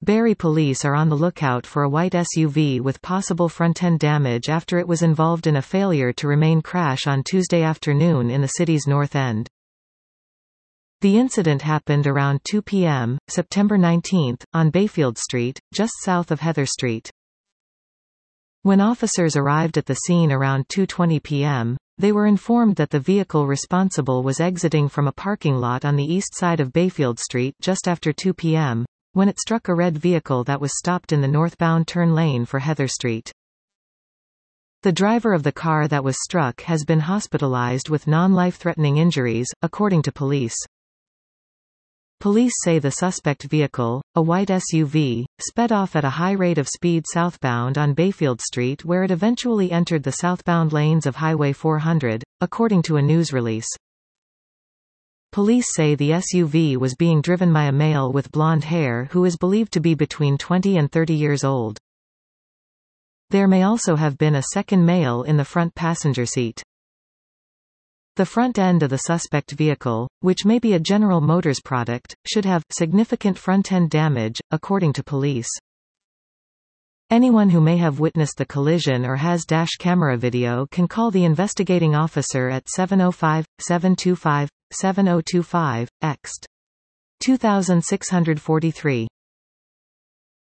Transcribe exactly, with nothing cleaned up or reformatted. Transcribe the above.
Barrie police are on the lookout for a white S U V with possible front-end damage after it was involved in a failure to remain crash on Tuesday afternoon in the city's North End. The incident happened around two p m, September nineteenth, on Bayfield Street, just south of Heather Street. When officers arrived at the scene around two twenty p m, they were informed that the vehicle responsible was exiting from a parking lot on the east side of Bayfield Street just after two p m, when it struck a red vehicle that was stopped in the northbound turn lane for Heather Street. The driver of the car that was struck has been hospitalized with non-life-threatening injuries, according to police. Police say the suspect vehicle, a white S U V, sped off at a high rate of speed southbound on Bayfield Street where it eventually entered the southbound lanes of Highway four hundred, according to a news release. Police say the S U V was being driven by a male with blonde hair who is believed to be between twenty and thirty years old. There may also have been a second male in the front passenger seat. The front end of the suspect vehicle, which may be a General Motors product, should have significant front-end damage, according to police. Anyone who may have witnessed the collision or has dash camera video can call the investigating officer at seven oh five, seven two five, seven oh two five, ext. two six four three.